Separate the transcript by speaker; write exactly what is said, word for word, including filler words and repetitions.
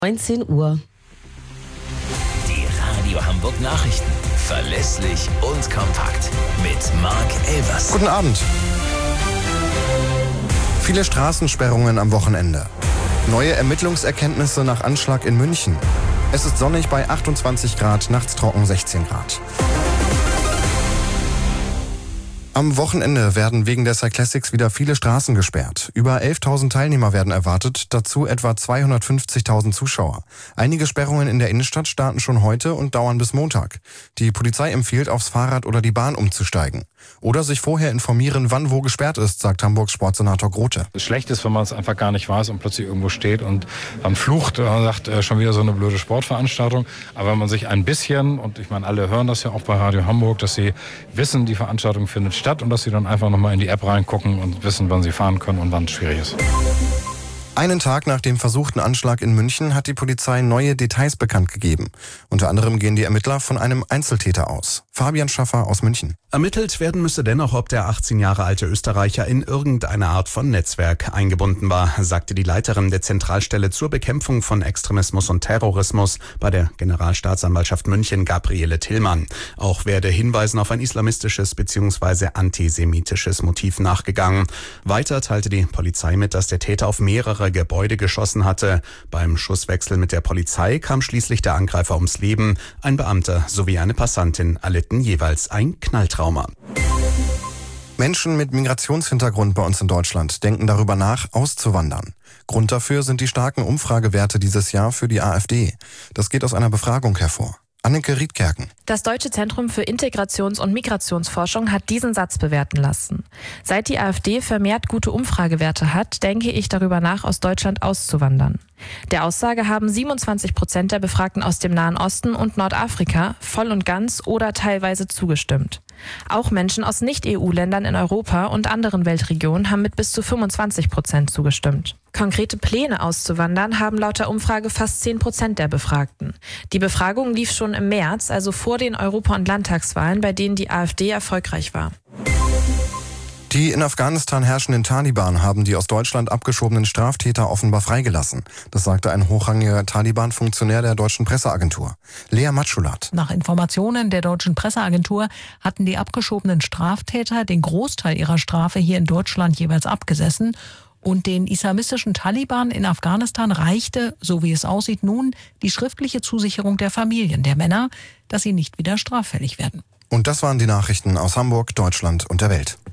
Speaker 1: neunzehn Uhr.
Speaker 2: Die Radio Hamburg Nachrichten. Verlässlich und kompakt. Mit Marc Elvers.
Speaker 3: Guten Abend. Viele Straßensperrungen am Wochenende. Neue Ermittlungserkenntnisse nach Anschlag in München. Es ist sonnig bei achtundzwanzig Grad, nachts trocken sechzehn Grad. Am Wochenende werden wegen der Cyclassics wieder viele Straßen gesperrt. Über elftausend Teilnehmer werden erwartet, dazu etwa zweihundertfünfzigtausend Zuschauer. Einige Sperrungen in der Innenstadt starten schon heute und dauern bis Montag. Die Polizei empfiehlt, aufs Fahrrad oder die Bahn umzusteigen. Oder sich vorher informieren, wann wo gesperrt ist, sagt Hamburgs Sportsenator Grote.
Speaker 4: Es schlecht ist, wenn man es einfach gar nicht weiß und plötzlich irgendwo steht und dann flucht und sagt, äh, schon wieder so eine blöde Sportveranstaltung. Aber wenn man sich ein bisschen, und ich meine, alle hören das ja auch bei Radio Hamburg, dass sie wissen, die Veranstaltung findet statt und dass sie dann einfach nochmal in die App reingucken und wissen, wann sie fahren können und wann es schwierig ist.
Speaker 3: Einen Tag nach dem versuchten Anschlag in München hat die Polizei neue Details bekannt gegeben. Unter anderem gehen die Ermittler von einem Einzeltäter aus. Fabian Schaffer aus München.
Speaker 5: Ermittelt werden müsse dennoch, ob der achtzehn Jahre alte Österreicher in irgendeine Art von Netzwerk eingebunden war, sagte die Leiterin der Zentralstelle zur Bekämpfung von Extremismus und Terrorismus bei der Generalstaatsanwaltschaft München, Gabriele Tillmann. Auch werde Hinweisen auf ein islamistisches bzw. antisemitisches Motiv nachgegangen. Weiter teilte die Polizei mit, dass der Täter auf mehrere Gebäude geschossen hatte. Beim Schusswechsel mit der Polizei kam schließlich der Angreifer ums Leben. Ein Beamter sowie eine Passantin erlitten jeweils ein Knalltrauma.
Speaker 3: Menschen mit Migrationshintergrund bei uns in Deutschland denken darüber nach, auszuwandern. Grund dafür sind die starken Umfragewerte dieses Jahr für die AfD. Das geht aus einer Befragung hervor. Anneke Riedkerken.
Speaker 6: Das Deutsche Zentrum für Integrations- und Migrationsforschung hat diesen Satz bewerten lassen. Seit die AfD vermehrt gute Umfragewerte hat, denke ich darüber nach, aus Deutschland auszuwandern. Der Aussage haben siebenundzwanzig Prozent der Befragten aus dem Nahen Osten und Nordafrika voll und ganz oder teilweise zugestimmt. Auch Menschen aus Nicht-E U-Ländern in Europa und anderen Weltregionen haben mit bis zu fünfundzwanzig Prozent zugestimmt. Konkrete Pläne auszuwandern haben laut der Umfrage fast zehn Prozent der Befragten. Die Befragung lief schon im März, also vor den Europa- und Landtagswahlen, bei denen die AfD erfolgreich war.
Speaker 3: Die in Afghanistan herrschenden Taliban haben die aus Deutschland abgeschobenen Straftäter offenbar freigelassen. Das sagte ein hochrangiger Taliban-Funktionär der deutschen Presseagentur. Lea Matschulat.
Speaker 7: Nach Informationen der deutschen Presseagentur hatten die abgeschobenen Straftäter den Großteil ihrer Strafe hier in Deutschland jeweils abgesessen. Und den islamistischen Taliban in Afghanistan reichte, so wie es aussieht, nun die schriftliche Zusicherung der Familien der Männer, dass sie nicht wieder straffällig werden.
Speaker 3: Und das waren die Nachrichten aus Hamburg, Deutschland und der Welt.